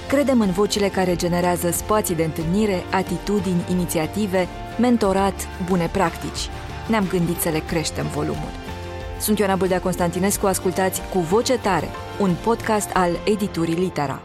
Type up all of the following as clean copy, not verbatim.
Credem în vocile care generează spații de întâlnire, atitudini, inițiative, mentorat, bune practici. Ne-am gândit să le creștem volumul. Sunt Ioana Bâldea Constantinescu, ascultați Cu Voce Tare, un podcast al editurii Litera.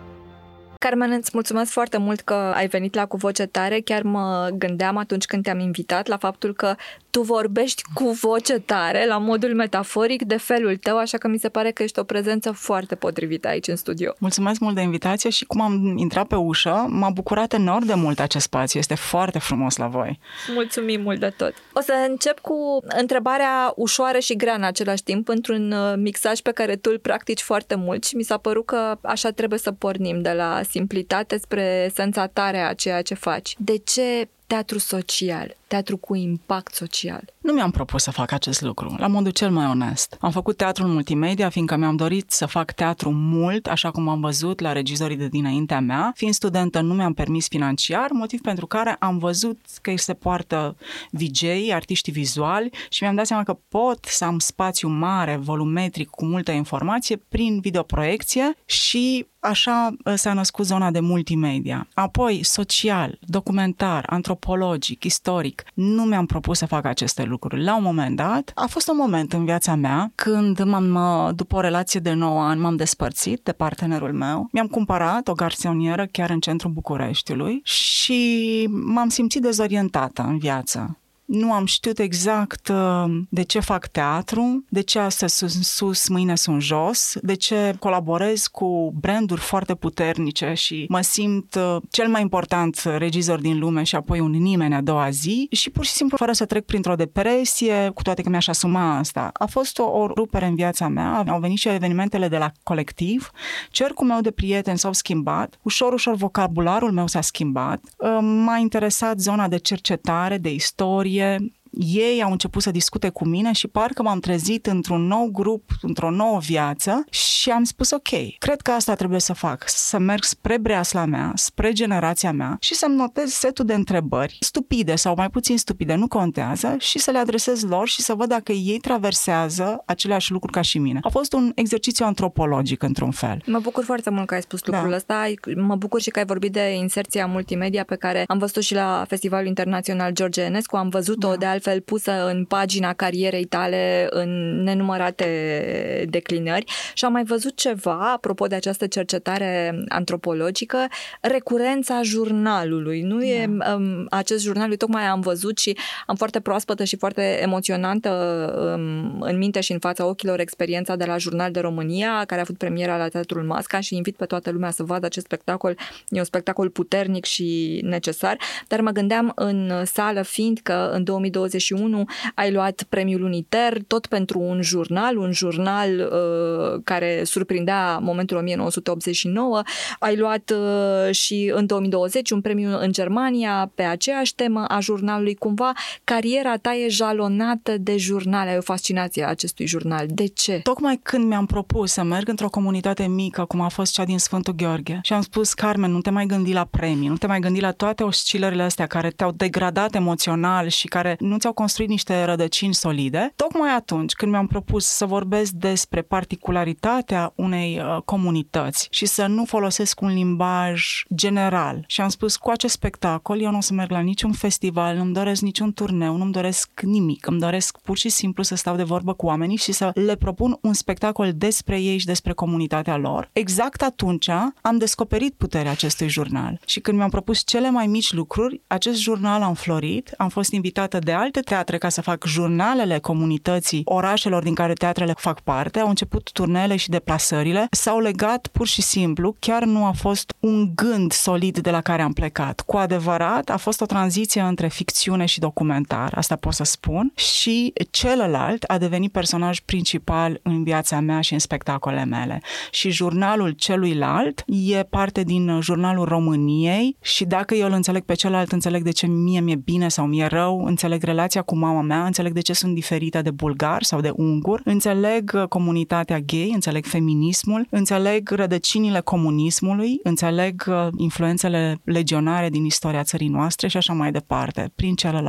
Carmen, îți mulțumesc foarte mult că ai venit la Cu Voce Tare. Chiar mă gândeam atunci când te-am invitat la faptul că tu vorbești cu voce tare, la modul metaforic, de felul tău, așa că mi se pare că ești o prezență foarte potrivită aici în studio. Mulțumesc mult de invitație și cum am intrat pe ușă, m-a bucurat enorm de mult acest spațiu. Este foarte frumos la voi. Mulțumim mult de tot. O să încep cu întrebarea ușoară și grea în același timp, într-un mixaj pe care tu îl practici foarte mult și mi s-a părut că așa trebuie să pornim, de la simplitate spre esența tare a ceea ce faci. De ce teatru social? Teatru cu impact social? Nu mi-am propus să fac acest lucru, la modul cel mai onest. Am făcut teatru în multimedia, fiindcă mi-am dorit să fac teatru mult, așa cum am văzut la regizorii de dinaintea mea. Fiind studentă, nu mi-am permis financiar, motiv pentru care am văzut că se poartă VJ, artiștii vizuali, și mi-am dat seama că pot să am spațiu mare, volumetric, cu multă informație, prin videoproiecție, și așa s-a născut zona de multimedia. Apoi, social, documentar, antropologic, istoric. Nu mi-am propus să fac aceste lucruri. La un moment dat, a fost un moment în viața mea când după o relație de 9 ani, m-am despărțit de partenerul meu. Mi-am cumpărat o garsonieră chiar în centrul Bucureștiului și m-am simțit dezorientată în viață. Nu am știut exact de ce fac teatru, de ce astăzi sunt sus, mâine sunt jos, de ce colaborez cu branduri foarte puternice și mă simt cel mai important regizor din lume și apoi un nimeni a doua zi, și pur și simplu fără să trec printr-o depresie, cu toate că mi-aș asuma asta. A fost o rupere în viața mea, au venit și evenimentele de la colectiv, cercul meu de prieteni s-au schimbat, ușor vocabularul meu s-a schimbat, m-a interesat zona de cercetare, de istorie. Ei au început să discute cu mine și parcă m-am trezit într-un nou grup, într-o nouă viață, și am spus ok, cred că asta trebuie să fac, să merg spre breasla mea, spre generația mea și să-mi notez setul de întrebări stupide sau mai puțin stupide, nu contează, și să le adresez lor și să văd dacă ei traversează aceleași lucruri ca și mine. A fost un exercițiu antropologic într-un fel. Mă bucur foarte mult că ai spus lucrul ăsta. Mă bucur și că ai vorbit de inserția multimedia pe care am văzut și la Festivalul Internațional George Enescu. Am văzut-o de altfel pusă în pagina carierei tale în nenumărate declinări și am mai văzut ceva, apropo de această cercetare antropologică, recurența jurnalului. Nu e acest jurnal, tocmai am văzut și am foarte proaspătă și foarte emoționantă în minte și în fața ochilor experiența de la Jurnal de România, care a avut premiera la Teatrul Masca, și invit pe toată lumea să vadă acest spectacol. E un spectacol puternic și necesar, dar mă gândeam în sală, fiindcă în 2021 ai luat premiul Uniter, tot pentru un jurnal care surprindea momentul 1989. Ai luat și în 2020 un premiu în Germania pe aceeași temă a jurnalului. Cumva cariera ta e jalonată de jurnale, ai o fascinație a acestui jurnal. De ce? Tocmai când mi-am propus să merg într-o comunitate mică, cum a fost cea din Sfântul Gheorghe, și am spus, Carmen, nu te mai gândi la premii, nu te mai gândi la toate oscilările astea care te-au degradat emoțional și care nu ți-au construit niște rădăcini solide, tocmai atunci când mi-am propus să vorbesc despre particularitatea unei comunități și să nu folosesc un limbaj general, și am spus, cu acest spectacol eu nu o să merg la niciun festival, nu-mi doresc niciun turneu, nu-mi doresc nimic, îmi doresc pur și simplu să stau de vorbă cu oamenii și să le propun un spectacol despre ei și despre comunitatea lor. Exact atunci am descoperit puterea acestui jurnal și când mi-am propus cele mai mici lucruri, acest jurnal a înflorit, am fost invitată de alte teatre ca să fac jurnalele comunității orașelor din care teatrele fac parte, au început turneele și deplasările, s-au legat pur și simplu, chiar nu a fost un gând solid de la care am plecat. Cu adevărat, a fost o tranziție între ficțiune și documentar, asta pot să spun, și celălalt a devenit personaj principal în viața mea și în spectacolele mele. Și jurnalul celuilalt e parte din jurnalul României și dacă eu îl înțeleg pe celălalt, înțeleg de ce mie mi-e bine sau mi-e rău, înțeleg relația cu mama mea, înțeleg de ce sunt diferită de bulgar sau de ungur, înțeleg comunitatea gay, înțeleg feminismul, înțeleg rădăcinile comunismului, înțeleg influențele legionare din istoria țării noastre și așa mai departe, prin celălalt.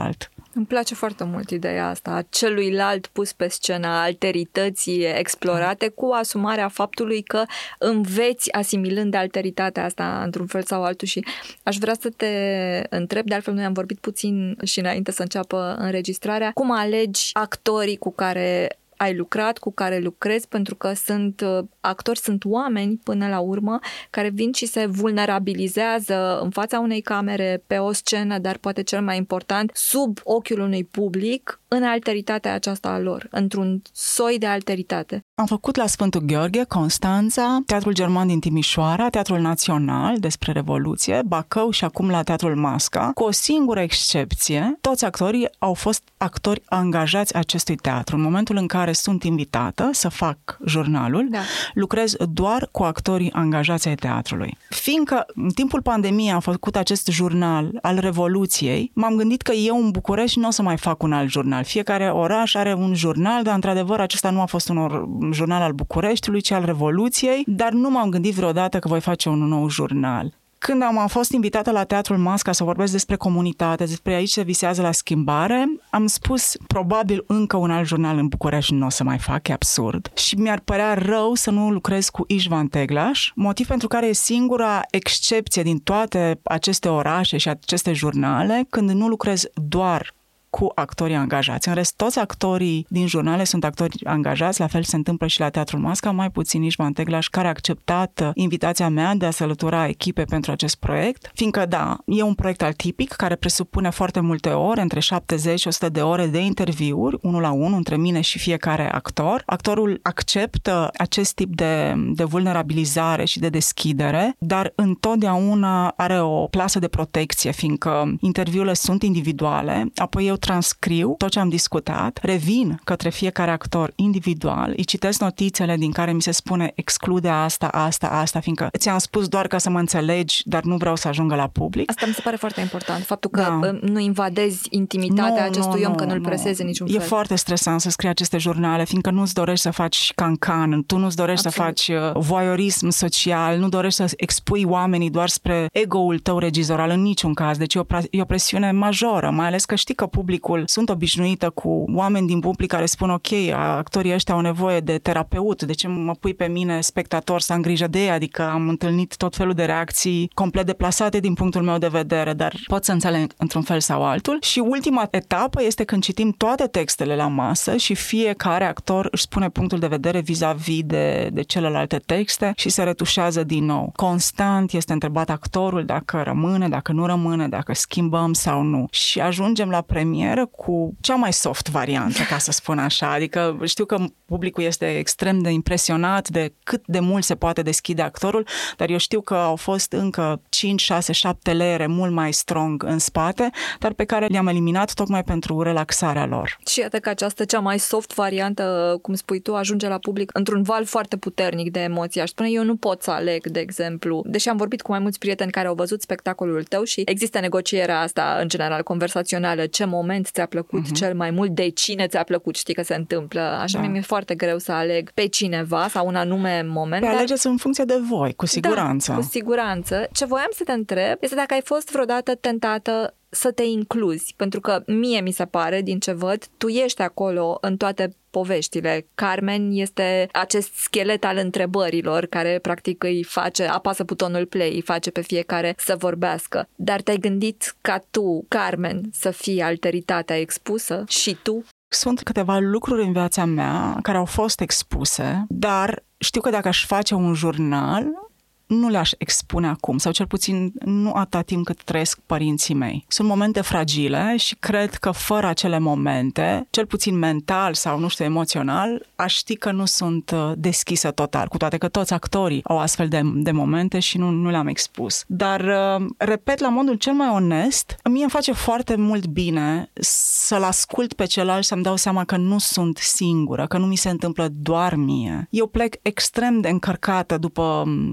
Îmi place foarte mult ideea asta, a celuilalt pus pe scenă, a alterității explorate cu asumarea faptului că înveți asimilând alteritatea asta într-un fel sau altul. Și aș vrea să te întreb, de altfel noi am vorbit puțin și înainte să înceapă înregistrarea, cum alegi actorii cu care ai lucrat, cu care lucrezi, pentru că sunt actori, sunt oameni până la urmă care vin și se vulnerabilizează în fața unei camere, pe o scenă, dar poate cel mai important, sub ochiul unui public, în alteritatea aceasta a lor, într-un soi de alteritate. Am făcut la Sfântul Gheorghe, Constanța, Teatrul German din Timișoara, Teatrul Național despre Revoluție, Bacău și acum la Teatrul Masca. Cu o singură excepție, toți actorii au fost actori angajați acestui teatru. În momentul în care sunt invitată să fac jurnalul, lucrez doar cu actorii angajați ai teatrului. Fiindcă în timpul pandemiei am făcut acest jurnal al Revoluției, m-am gândit că eu în București nu o să mai fac un alt jurnal. Fiecare oraș are un jurnal, dar într-adevăr acesta nu a fost un jurnal al Bucureștiului, ci al Revoluției, dar nu m-am gândit vreodată că voi face un nou jurnal. Când am fost invitată la Teatrul Masca să vorbesc despre comunitate, despre aici se visează la schimbare, am spus probabil încă un alt jurnal în București nu o să mai fac, e absurd. Și mi-ar părea rău să nu lucrez cu Istvan Teglaș, motiv pentru care e singura excepție din toate aceste orașe și aceste jurnale când nu lucrez doar cu actorii angajați. În rest, toți actorii din jurnale sunt actori angajați, la fel se întâmplă și la Teatrul Masca, mai puțin Istvan Teglaș, care a acceptat invitația mea de a se alătura echipe pentru acest proiect, fiindcă, da, e un proiect atipic care presupune foarte multe ore, între 70 și 100 de ore de interviuri, 1 la 1, între mine și fiecare actor. Actorul acceptă acest tip de vulnerabilizare și de deschidere, dar întotdeauna are o plasă de protecție, fiindcă interviurile sunt individuale, apoi eu transcriu tot ce am discutat, revin către fiecare actor individual, îi citesc notițele din care mi se spune exclude asta, fiindcă ți-am spus doar ca să mă înțelegi, dar nu vreau să ajungă la public. Asta mi se pare foarte important, faptul că nu invadezi intimitatea acestui om, că nu-l presezi în niciun fel. E foarte stresant să scrii aceste jurnale, fiindcă nu-ți dorești să faci cancan, tu nu-ți dorești să faci voyeurism social, nu dorești să expui oamenii doar spre ego-ul tău regizoral în niciun caz. Deci e o presiune majoră, mai ales că știi că publicul, sunt obișnuită cu oameni din public care spun ok, actorii ăștia au nevoie de terapeut, de ce mă pui pe mine spectator să am grijă de ei, adică am întâlnit tot felul de reacții complet deplasate din punctul meu de vedere, dar pot să înțeleg într-un fel sau altul. Și ultima etapă este când citim toate textele la masă și fiecare actor își spune punctul de vedere vis-a-vis de celelalte texte și se retușează din nou. Constant este întrebat actorul dacă rămâne, dacă nu rămâne, dacă schimbăm sau nu. Și ajungem la premieră cu cea mai soft variantă, ca să spun așa. Adică știu că publicul este extrem de impresionat de cât de mult se poate deschide actorul, dar eu știu că au fost încă 5, 6, 7 leere mult mai strong în spate, dar pe care le-am eliminat tocmai pentru relaxarea lor. Și iată că această cea mai soft variantă, cum spui tu, ajunge la public într-un val foarte puternic de emoții. Aș spune, eu nu pot să aleg, de exemplu, deși am vorbit cu mai mulți prieteni care au văzut spectacolul tău și există negocierea asta, în general, conversațională, ce moment ți-a plăcut cel mai mult, de cine ți-a plăcut, știi că se întâmplă. Așa mi-e foarte greu să aleg pe cineva sau un anume moment. Alegeți în funcție de voi, cu siguranță. Da, cu siguranță. Ce voiam să te întreb este dacă ai fost vreodată tentată să te incluzi, pentru că mie mi se pare, din ce văd, tu ești acolo în toate poveștile. Carmen este acest schelet al întrebărilor care practic îi face, apasă butonul play, îi face pe fiecare să vorbească. Dar te-ai gândit ca tu, Carmen, să fii alteritatea expusă și tu? Sunt câteva lucruri în viața mea care au fost expuse, dar știu că dacă aș face un jurnal, nu le-aș expune acum, sau cel puțin nu atâta timp cât trăiesc părinții mei. Sunt momente fragile și cred că fără acele momente, cel puțin mental sau, nu știu, emoțional, aș ști că nu sunt deschisă total, cu toate că toți actorii au astfel de momente și nu le-am expus. Dar, repet, la modul cel mai onest, mie îmi face foarte mult bine să-l ascult pe celălalt, să-mi dau seama că nu sunt singură, că nu mi se întâmplă doar mie. Eu plec extrem de încărcată după toate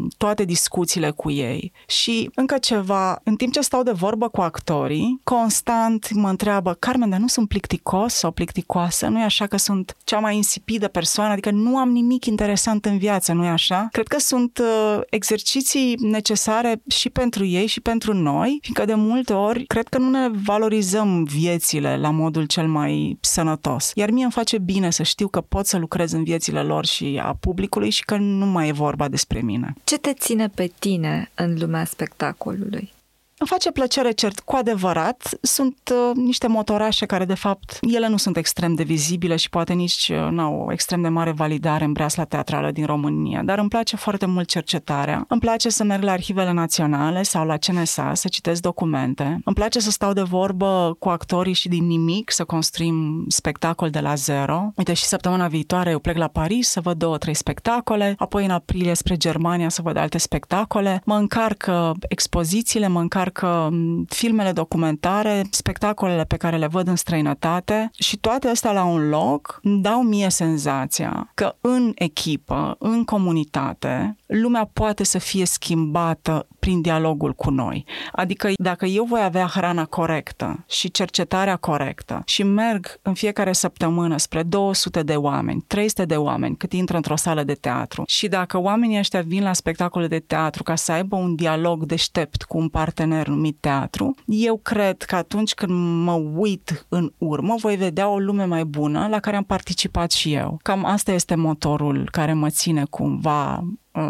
discuțiile cu ei. Și încă ceva, în timp ce stau de vorbă cu actorii, constant mă întreabă: Carmen, dar nu sunt plicticos sau plicticoasă? Nu e așa că sunt cea mai insipidă persoană? Adică nu am nimic interesant în viață, nu e așa? Cred că sunt exerciții necesare și pentru ei și pentru noi, fiindcă de multe ori cred că nu ne valorizăm viețile la modul cel mai sănătos. Iar mie îmi face bine să știu că pot să lucrez în viețile lor și a publicului și că nu mai e vorba despre mine. Ce te ține pe tine în lumea spectacolului? Îmi face plăcere, cert, cu adevărat. Sunt niște motorașe care, de fapt, ele nu sunt extrem de vizibile și poate nici n-au o extrem de mare validare în breasla teatrală din România, dar îmi place foarte mult cercetarea. Îmi place să merg la arhivele naționale sau la CNSA, să citesc documente. Îmi place să stau de vorbă cu actorii și din nimic să construim spectacol de la zero. Uite, și săptămâna viitoare eu plec la Paris să văd 2-3 spectacole, apoi în aprilie spre Germania să văd alte spectacole. Mă încarcă expozițiile, mă încarcă filmele documentare, spectacolele pe care le văd în străinătate și toate astea la un loc îmi dau mie senzația că în echipă, în comunitate, lumea poate să fie schimbată prin dialogul cu noi. Adică dacă eu voi avea hrana corectă și cercetarea corectă și merg în fiecare săptămână spre 200 de oameni, 300 de oameni cât intră într-o sală de teatru și dacă oamenii ăștia vin la spectacole de teatru ca să aibă un dialog deștept cu un partener numit teatru, eu cred că atunci când mă uit în urmă voi vedea o lume mai bună la care am participat și eu. Cam asta este motorul care mă ține cumva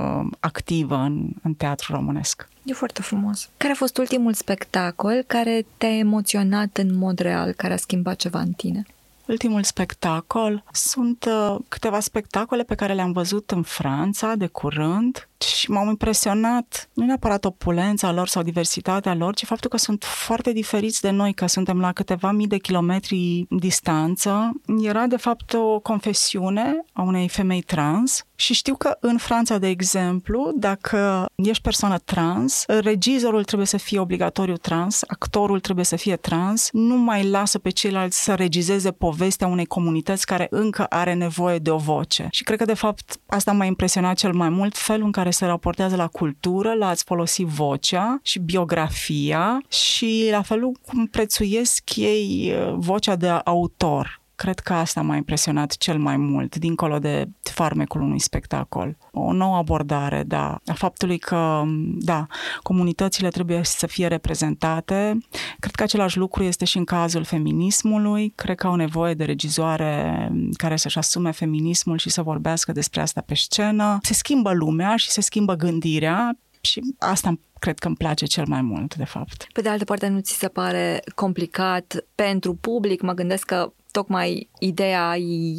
activă în teatru românesc. E foarte frumos. Care a fost ultimul spectacol care te-a emoționat în mod real, care a schimbat ceva în tine? Ultimul spectacol sunt câteva spectacole pe care le-am văzut în Franța de curând și m-au impresionat nu neapărat opulența lor sau diversitatea lor, ci faptul că sunt foarte diferiți de noi, că suntem la câteva mii de kilometri distanță. Era de fapt o confesiune a unei femei trans și știu că în Franța, de exemplu, dacă ești persoană trans, regizorul trebuie să fie obligatoriu trans, actorul trebuie să fie trans, nu mai lasă pe ceilalți să regizeze povestea unei comunități care încă are nevoie de o voce. Și cred că de fapt asta m-a impresionat cel mai mult, felul în care se raportează la cultură, la a-ți folosi vocea și biografia și la felul cum prețuiesc ei vocea de autor. Cred că asta m-a impresionat cel mai mult, dincolo de farmecul unui spectacol. O nouă abordare, da, a faptului că, da, comunitățile trebuie să fie reprezentate. Cred că același lucru este și în cazul feminismului. Cred că au nevoie de regizoare care să-și asume feminismul și să vorbească despre asta pe scenă. Se schimbă lumea și se schimbă gândirea și asta cred că îmi place cel mai mult, de fapt. Pe de altă parte, nu ți se pare complicat pentru public? Mă gândesc că tocmai ideea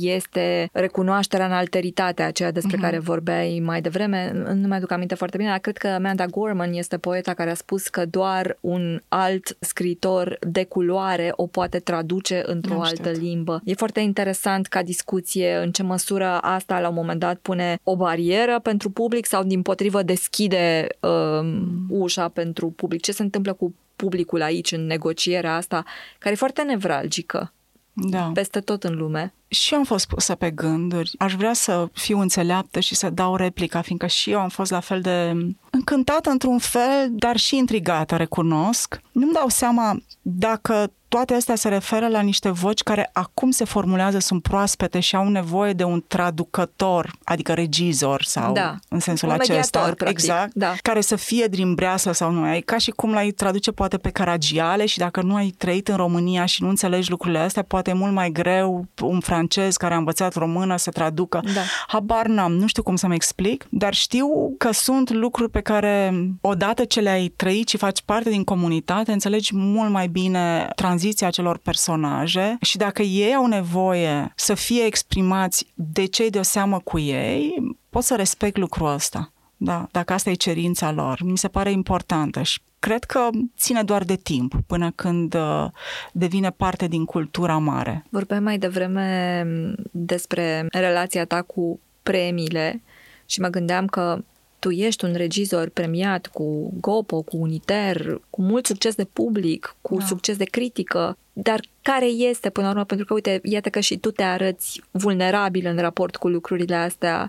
este recunoașterea în alteritatea aceea despre care vorbeai mai devreme. Nu mi-aduc aminte foarte bine, dar cred că Amanda Gorman este poeta care a spus că doar un alt scriitor de culoare o poate traduce într-o altă limbă. E foarte interesant ca discuție în ce măsură asta la un moment dat pune o barieră pentru public sau dimpotrivă deschide ușa pentru public. Ce se întâmplă cu publicul aici în negocierea asta, care e foarte nevralgică. Da. Peste tot în lume. Și eu am fost pusă pe gânduri. Aș vrea să fiu înțeleaptă și să dau replica, fiindcă și eu am fost la fel de încântată într-un fel, dar și intrigată, recunosc. Nu-mi dau seama dacă toate astea se referă la niște voci care acum se formulează, sunt proaspete și au nevoie de un traducător, adică regizor sau în sensul acesta. Mediator, practic. Exact. Da. Care să fie din breaslă sau nu. E ca și cum l-ai traduce poate pe Caragiale și dacă nu ai trăit în România și nu înțelegi lucrurile astea, poate e mult mai greu un francez care a învățat română să traducă. Da. Habar n-am, nu știu cum să-mi explic, dar știu că sunt lucruri pe care odată ce le-ai trăit și faci parte din comunitate, înțelegi mult mai bine tranziția acelor personaje și dacă ei au nevoie să fie exprimați de cei de o seamă cu ei, pot să respect lucrul ăsta. Da, dacă asta e cerința lor. Mi se pare importantă și cred că ține doar de timp până când devine parte din cultura mare. Vorbeam mai devreme despre relația ta cu premiile și mă gândeam că tu ești un regizor premiat cu Gopo, cu Uniter, cu mult succes de public, cu succes de critică, dar care este până la urmă, pentru că uite, iată că și tu te arăți vulnerabil în raport cu lucrurile astea,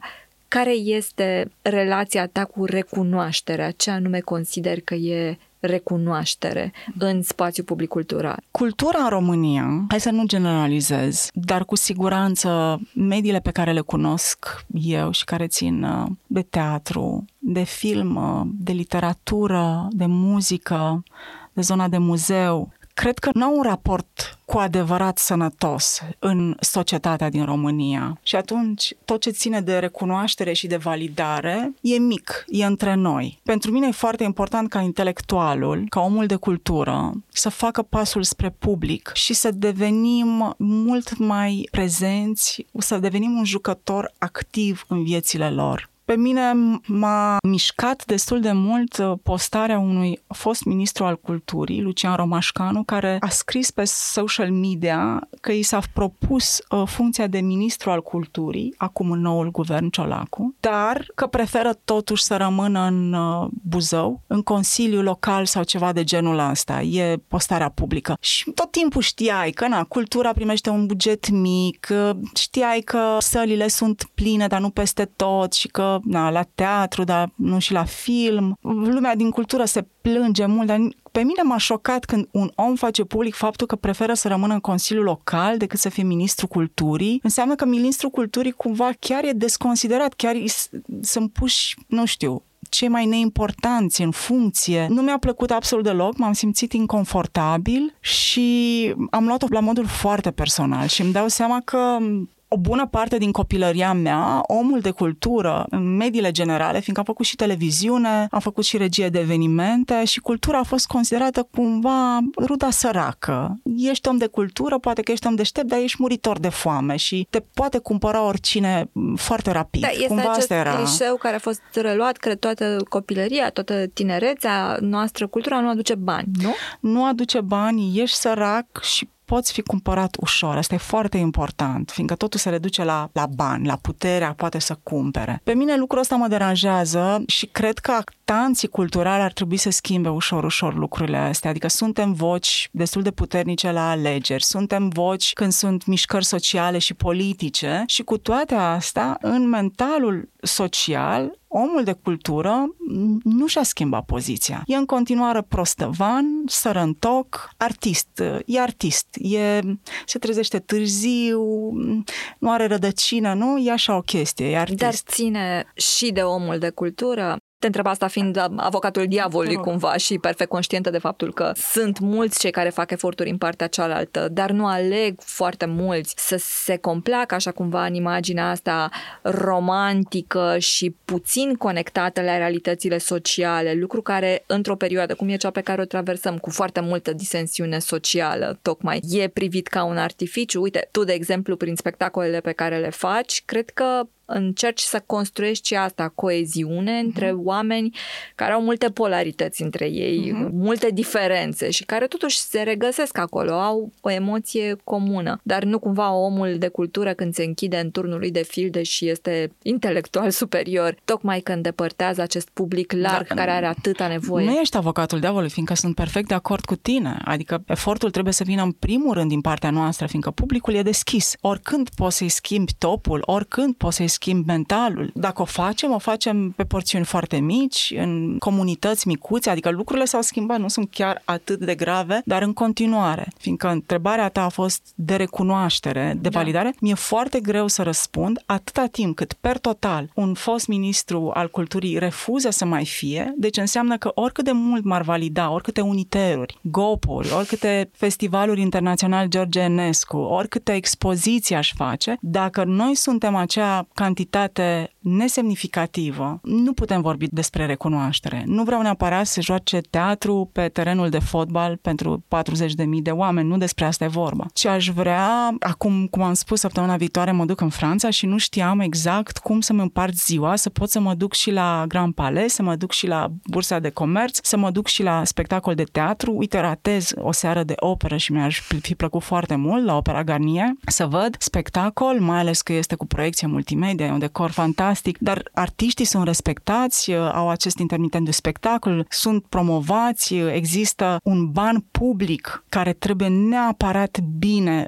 Care este relația ta cu recunoașterea? Ce anume consideri că e recunoaștere în spațiul public cultural? Cultura în România, hai să nu generalizez, dar cu siguranță mediile pe care le cunosc eu și care țin de teatru, de film, de literatură, de muzică, de zona de muzeu, cred că nu au un raport cu adevărat sănătos în societatea din România. Și atunci, tot ce ține de recunoaștere și de validare e mic, e între noi. Pentru mine e foarte important ca intelectualul, ca omul de cultură, să facă pasul spre public și să devenim mult mai prezenți, să devenim un jucător activ în viețile lor. Pe mine m-a mișcat destul de mult postarea unui fost ministru al culturii, Lucian Romașcanu, care a scris pe social media că i s-a propus funcția de ministru al culturii, acum în noul guvern Ciolacu, dar că preferă totuși să rămână în Buzău, în consiliu local sau ceva de genul ăsta. E postarea publică. Și tot timpul știai că cultura primește un buget mic, știai că sălile sunt pline, dar nu peste tot și că la teatru, dar nu și la film. Lumea din cultură se plânge mult, dar pe mine m-a șocat când un om face public faptul că preferă să rămână în Consiliul Local decât să fie ministru culturii. Înseamnă că ministrul culturii cumva chiar e desconsiderat, chiar sunt puși, nu știu, cei mai neimportanți în funcție. Nu mi-a plăcut absolut deloc, m-am simțit inconfortabil și am luat-o la modul foarte personal și îmi dau seama că o bună parte din copilăria mea, omul de cultură, în mediile generale, fiindcă am făcut și televiziune, am făcut și regie de evenimente și cultura a fost considerată cumva ruda săracă. Ești om de cultură, poate că ești om deștept, dar ești muritor de foame și te poate cumpăra oricine foarte rapid. Da, este cumva acest era clișeu care a fost reluat, cred, toată copilăria, toată tinerețea noastră. Cultura nu aduce bani, nu? Nu aduce bani, ești sărac și poți fi cumpărat ușor. Asta e foarte important, fiindcă totul se reduce la bani, la puterea poate să cumpere. Pe mine lucrul ăsta mă deranjează și cred că actanții culturali ar trebui să schimbe ușor lucrurile astea. Adică suntem voci destul de puternice la alegeri, suntem voci când sunt mișcări sociale și politice și cu toate astea, în mentalul social, omul de cultură nu și-a schimbat poziția. E în continuare prostăvan, sărăntoc, artist. E artist. Se trezește târziu, nu are rădăcină, nu? E așa o chestie, e artist. Dar ține și de omul de cultură. Te întreb asta fiind avocatul diavolului cumva și perfect conștientă de faptul că sunt mulți cei care fac eforturi în partea cealaltă, dar nu aleg foarte mulți să se complacă așa cumva în imaginea asta romantică și puțin conectată la realitățile sociale, lucru care într-o perioadă cum e cea pe care o traversăm cu foarte multă disensiune socială, tocmai e privit ca un artificiu. Uite, tu de exemplu prin spectacolele pe care le faci, cred că încerci să construiești și asta, coeziune între oameni care au multe polarități între ei, multe diferențe și care totuși se regăsesc acolo, au o emoție comună. Dar nu cumva omul de cultură când se închide în turnul lui de filde și este intelectual superior, tocmai că îndepărtează acest public larg care are atâta nevoie. Nu ești avocatul diavolului, fiindcă sunt perfect de acord cu tine. Adică efortul trebuie să vină în primul rând din partea noastră, fiindcă publicul e deschis. Oricând poți să-i schimbi topul, oricând poți să-i schimb mentalul. Dacă o facem pe porțiuni foarte mici, în comunități micuțe, adică lucrurile s-au schimbat, nu sunt chiar atât de grave, dar în continuare, fiindcă întrebarea ta a fost de recunoaștere, de validare, mi-e foarte greu să răspund atâta timp cât, per total, un fost ministru al culturii refuză să mai fie, deci înseamnă că oricât de mult m-ar valida, oricâte uniteruri, GOP-uri, oricâte festivaluri internațional George Enescu, oricâte expoziții aș face, dacă noi suntem acea cantitate nesemnificativă, nu putem vorbi despre recunoaștere. Nu vreau neapărat să joace teatru pe terenul de fotbal pentru 40.000 de oameni, nu despre asta e vorba. Ce aș vrea, acum, cum am spus, săptămâna viitoare mă duc în Franța și nu știam exact cum să-mi împart ziua, să pot să mă duc și la Grand Palais, să mă duc și la Bursa de Comerț, să mă duc și la spectacol de teatru. Uite, ratez o seară de operă și mi-aș fi plăcut foarte mult la Opera Garnier să văd spectacol, mai ales că este cu proiecție multimedia, e un decor fantastic fantastic, dar artiștii sunt respectați, au acest intermitent de spectacol, sunt promovați, există un ban public care trebuie neapărat bine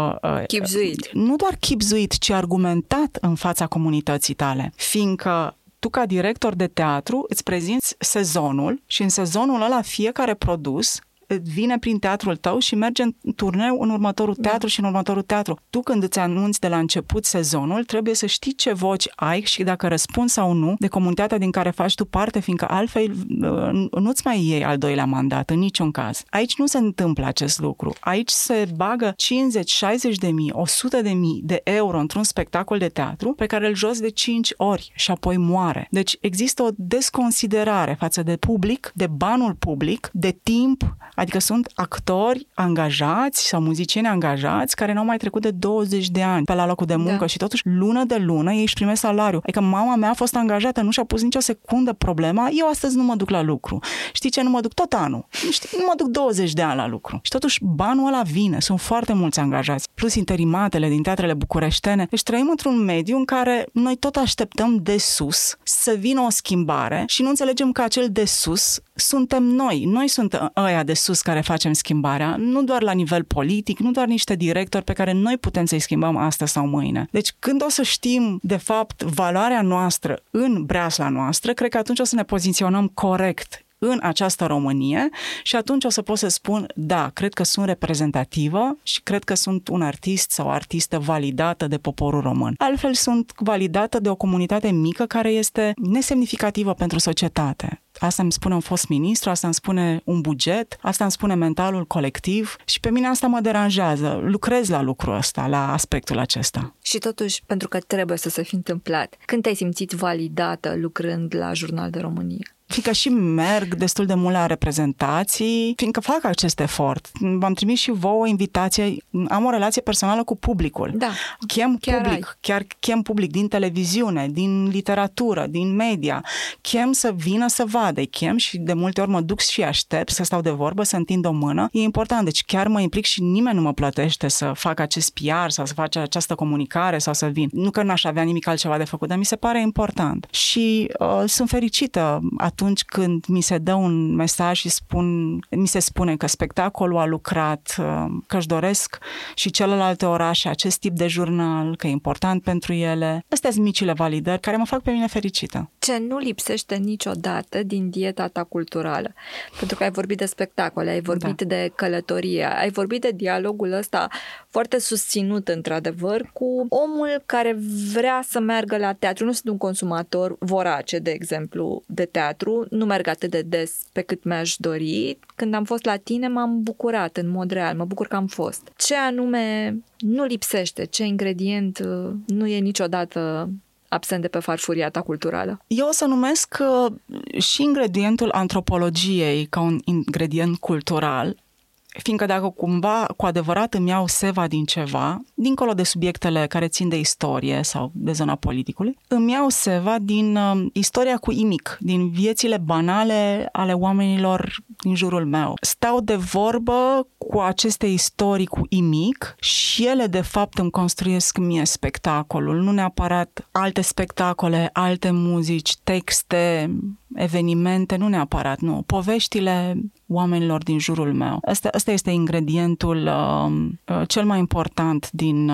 chibzuit. Nu doar chibzuit, ci argumentat în fața comunității tale, fiindcă tu ca director de teatru îți prezinți sezonul și în sezonul ăla fiecare produs vine prin teatrul tău și merge în turneu în următorul teatru și în următorul teatru. Tu când îți anunți de la început sezonul, trebuie să știi ce voci ai și dacă răspunzi sau nu de comunitatea din care faci tu parte, fiindcă altfel nu-ți mai iei al doilea mandat în niciun caz. Aici nu se întâmplă acest lucru. Aici se bagă 50, 60 de mii, 100 de mii de euro într-un spectacol de teatru pe care îl joci de 5 ori și apoi moare. Deci există o desconsiderare față de public, de banul public, de timp. Adică sunt actori angajați sau muzicieni angajați care n-au mai trecut de 20 de ani pe la locul de muncă și totuși lună de lună ei își primesc salariu. Adică mama mea a fost angajată, nu și-a pus nicio secundă problema, eu astăzi nu mă duc la lucru. Știi ce? Nu mă duc tot anul. Nu mă duc 20 de ani la lucru. Și totuși banul ăla vine. Sunt foarte mulți angajați. Plus interimatele din teatrele bucureștene. Deci trăim într-un mediu în care noi tot așteptăm de sus să vină o schimbare și nu înțelegem că acel de sus suntem noi. Noi suntem ăia de sus care facem schimbarea, nu doar la nivel politic, nu doar niște directori pe care noi putem să-i schimbăm astăzi sau mâine. Deci când o să știm, de fapt, valoarea noastră în breasla noastră, cred că atunci o să ne poziționăm corect în această Românie și atunci o să pot să spun, da, cred că sunt reprezentativă și cred că sunt un artist sau o artistă validată de poporul român. Altfel sunt validată de o comunitate mică care este nesemnificativă pentru societate. Asta îmi spune un fost ministru, asta îmi spune un buget, asta îmi spune mentalul colectiv și pe mine asta mă deranjează. Lucrez la lucrul ăsta, la aspectul acesta. Și totuși, pentru că trebuie să se fi întâmplat, când te-ai simțit validată lucrând la Jurnal de Românie? Fiindcă și merg destul de mult la reprezentații, fiindcă fac acest efort. V-am trimis și vouă invitație, am o relație personală cu publicul. Da, Chem public din televiziune, din literatură, din media. Chem să vină să vadă. Chem și de multe ori mă duc și aștept să stau de vorbă, să întind o mână. E important, deci chiar mă implic și nimeni nu mă plătește să fac acest PR sau să fac această comunicare sau să vin. Nu că n-aș avea nimic altceva de făcut, dar mi se pare important. Și sunt fericită atunci când mi se dă un mesaj și mi se spune că spectacolul a lucrat, că își doresc și celelalte orașe acest tip de jurnal, că e important pentru ele. Astea sunt micile validări care mă fac pe mine fericită. Ce nu lipsește niciodată din dieta ta culturală? Pentru că ai vorbit de spectacole, ai vorbit de călătorie, ai vorbit de dialogul ăsta foarte susținut, într-adevăr, cu omul care vrea să meargă la teatru. Nu sunt un consumator vorace, de exemplu, de teatru, nu merg atât de des pe cât mi-aș dori. Când am fost la tine m-am bucurat în mod real, mă bucur că am fost. Ce anume nu lipsește? Ce ingredient nu e niciodată absent de pe farfuria ta culturală? Eu o să numesc și ingredientul antropologiei ca un ingredient cultural, fiindcă dacă cumva cu adevărat îmi iau seva din ceva, dincolo de subiectele care țin de istorie sau de zona politicului, îmi iau seva din istoria cu imic, din viețile banale ale oamenilor din jurul meu. Stau de vorbă cu aceste istorii cu imic și ele de fapt îmi construiesc mie spectacolul, nu neapărat alte spectacole, alte muzici, texte, evenimente, nu neapărat, nu. Poveștile oamenilor din jurul meu. Asta este ingredientul cel mai important din...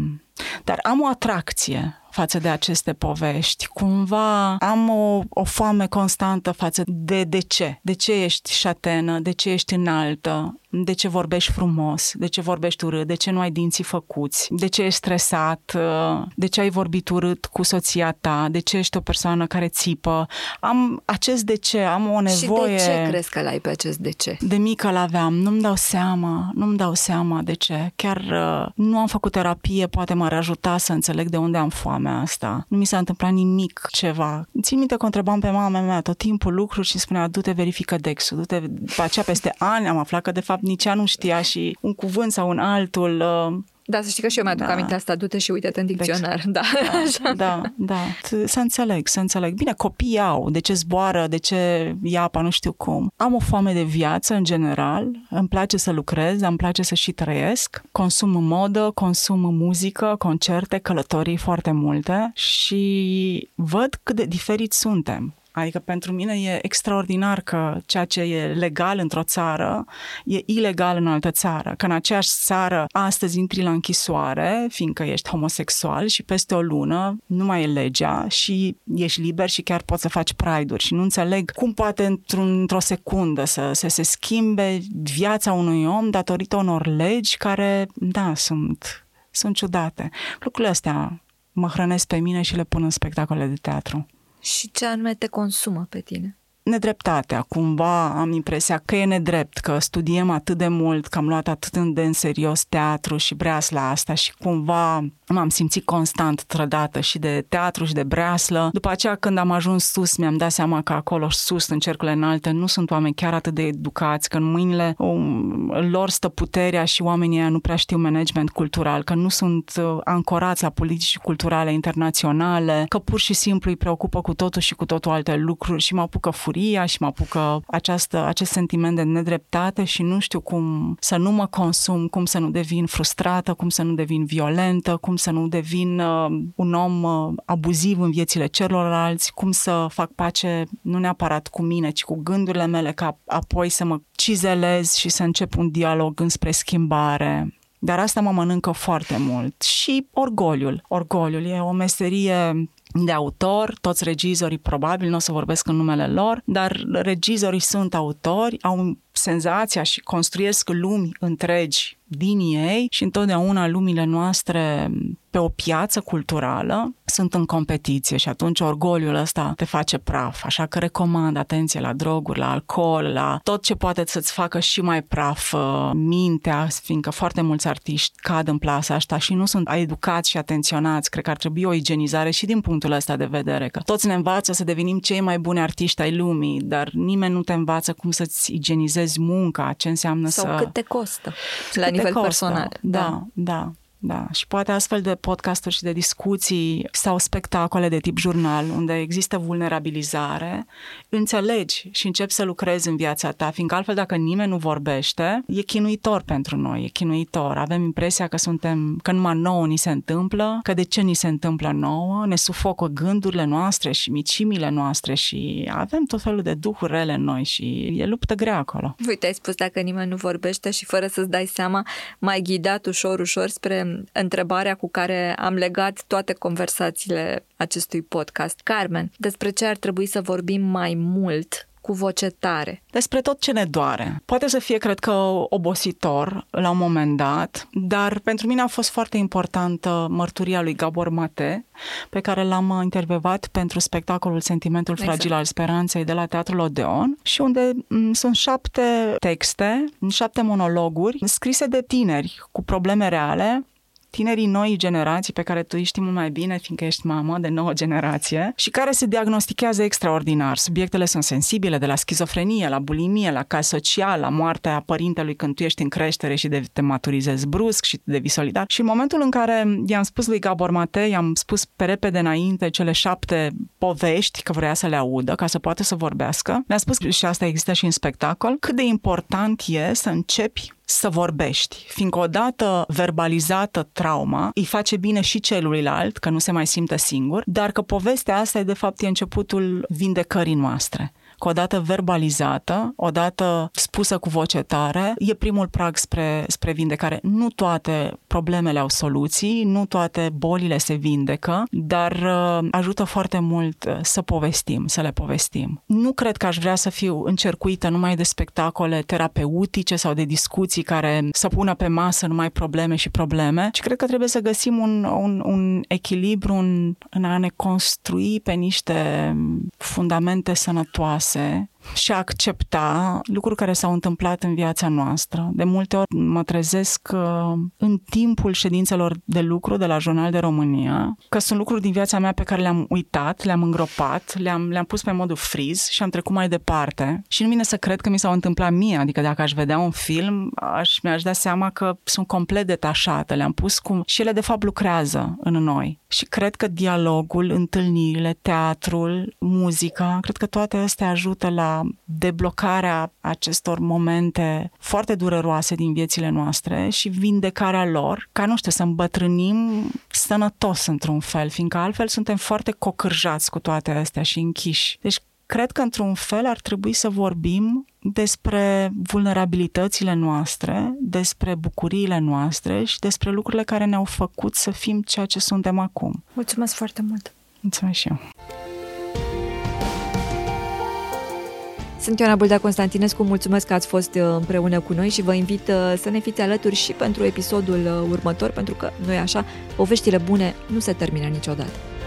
Dar am o atracție față de aceste povești. Cumva am o foame constantă față de ce. De ce ești șatenă, de ce ești înaltă, de ce vorbești frumos, de ce vorbești urât, de ce nu ai dinții făcuți, de ce ești stresat, de ce ai vorbit urât cu soția ta, de ce ești o persoană care țipă. Am acest de ce, am o nevoie. Și de ce crezi că l-ai pe acest de ce? De mică l-aveam, nu-mi dau seama de ce. Chiar nu am făcut terapie, poate m-ar ajuta să înțeleg de unde am foamea asta. Nu mi s-a întâmplat nimic ceva. Țin minte că întrebam pe mama mea tot timpul lucruri și spunea, du-te, verifică Dexul, du-te. Pe aceea peste ani am aflat că de fapt nici ea nu știa și un cuvânt sau un altul Da, să știi că și eu mi-aduc aminte asta, du-te și uite-te în dicționar. Da. Să înțeleg. Bine, copiii au, de ce zboară, de ce ia apa, nu știu cum. Am o foame de viață, în general, îmi place să lucrez, îmi place să și trăiesc, consum modă, consum muzică, concerte, călătorii foarte multe și văd cât de diferiți suntem. Adică pentru mine e extraordinar că ceea ce e legal într-o țară e ilegal în altă țară. Că în aceeași țară astăzi intri la închisoare, fiindcă ești homosexual și peste o lună nu mai e legea și ești liber și chiar poți să faci pride-uri. Și nu înțeleg cum poate într-o secundă să se schimbe viața unui om datorită unor legi care, da, sunt ciudate. Lucrurile astea mă hrănesc pe mine și le pun în spectacole de teatru. Și ce anume te consumă pe tine? Nedreptatea. Cumva am impresia că e nedrept, că studiem atât de mult, că am luat atât de în serios teatru și breasla asta și cumva m-am simțit constant trădată și de teatru și de breaslă. După aceea, când am ajuns sus, mi-am dat seama că acolo sus, în cercurile înalte, nu sunt oameni chiar atât de educați, că în mâinile lor stă puterea și oamenii ăia nu prea știu management cultural, că nu sunt ancorați la politici culturale internaționale, că pur și simplu îi preocupă cu totul și cu totul alte lucruri și mă apucă furia și mă apucă acest sentiment de nedreptate și nu știu cum să nu mă consum, cum să nu devin frustrată, cum să nu devin violentă, cum să nu devin un om abuziv în viețile celorlalți, cum să fac pace nu neapărat cu mine, ci cu gândurile mele, ca apoi să mă cizelez și să încep un dialog înspre schimbare. Dar asta mă mănâncă foarte mult. Și orgoliul e o meserie de autor, toți regizorii probabil, nu o să vorbesc în numele lor, dar regizorii sunt autori, au senzația și construiesc lumi întregi din ei și întotdeauna lumile noastre pe o piață culturală sunt în competiție și atunci orgoliul ăsta te face praf. Așa că recomand atenție la droguri, la alcool, la tot ce poate să-ți facă și mai praf mintea, fiindcă foarte mulți artiști cad în plasa asta și nu sunt educați și atenționați. Cred că ar trebui o igienizare și din punctul ăsta de vedere, că toți ne învață să devenim cei mai buni artiști ai lumii, dar nimeni nu te învață cum să-ți igienizezi munca, ce înseamnă sau cât te costă la nivel personal. Da. Și poate astfel de podcasturi și de discuții sau spectacole de tip jurnal, unde există vulnerabilizare, înțelegi și începi să lucrezi în viața ta, fiindcă altfel dacă nimeni nu vorbește, e chinuitor pentru noi, e chinuitor. Avem impresia că numai nouă ni se întâmplă, că de ce ni se întâmplă nouă, ne sufocă gândurile noastre și micimile noastre și avem tot felul de duhuri rele în noi și e luptă grea acolo. Uite, ai spus dacă nimeni nu vorbește și fără să-ți dai seama, m-ai ghidat ușor spre întrebarea cu care am legat toate conversațiile acestui podcast. Carmen, despre ce ar trebui să vorbim mai mult cu voce tare? Despre tot ce ne doare. Poate să fie, cred că, obositor la un moment dat, dar pentru mine a fost foarte importantă mărturia lui Gabor Mate, pe care l-am intervievat pentru spectacolul Sentimentul fragil al speranței de la Teatrul Odeon și unde sunt 7 texte, 7 monologuri scrise de tineri cu probleme reale, tinerii noi generații pe care tu îi știi mult mai bine, fiindcă ești mamă de nouă generație și care se diagnostichează extraordinar. Subiectele sunt sensibile, de la schizofrenie, la bulimie, la caz social, la moartea părintelui când tu ești în creștere și te maturizezi brusc și devii solidar. Și în momentul în care i-am spus lui Gabor Mate, i-am spus pe repede înainte cele 7 povești, că vrea să le audă, ca să poată să vorbească, mi-a spus, și asta există și în spectacol, cât de important e să începi să vorbești, fiindcă odată verbalizată trauma îi face bine și celuilalt, că nu se mai simte singur, dar că povestea asta de fapt e începutul vindecării noastre. Că odată verbalizată, odată spusă cu voce tare, e primul prag spre vindecare. Nu toate problemele au soluții, nu toate bolile se vindecă, dar ajută foarte mult să povestim, să le povestim. Nu cred că aș vrea să fiu încercuită numai de spectacole terapeutice sau de discuții care să pună pe masă numai probleme și probleme, ci cred că trebuie să găsim un echilibru în a ne construi pe niște fundamente sănătoase, și a accepta lucruri care s-au întâmplat în viața noastră. De multe ori mă trezesc în timpul ședințelor de lucru de la Jurnal de România, că sunt lucruri din viața mea pe care le-am uitat, le-am îngropat, le-am pus pe modul freeze și am trecut mai departe. Și nu vine să cred că mi s-au întâmplat mie, adică dacă aș vedea un film, mi-aș da seama că sunt complet detașată, le-am pus cum și ele de fapt lucrează în noi. Și cred că dialogul, întâlnirile, teatrul, muzica, cred că toate astea ajută la deblocarea acestor momente foarte dureroase din viețile noastre și vindecarea lor, ca, nu știu, să îmbătrânim sănătos într-un fel, fiindcă altfel suntem foarte cocârjați cu toate astea și închiși. Deci cred că într-un fel ar trebui să vorbim despre vulnerabilitățile noastre, despre bucuriile noastre și despre lucrurile care ne-au făcut să fim ceea ce suntem acum. Mulțumesc foarte mult! Mulțumesc și eu! Sunt Ioana Bâldea Constantinescu, mulțumesc că ați fost împreună cu noi și vă invit să ne fiți alături și pentru episodul următor, pentru că, nu-i așa, poveștile bune nu se termină niciodată.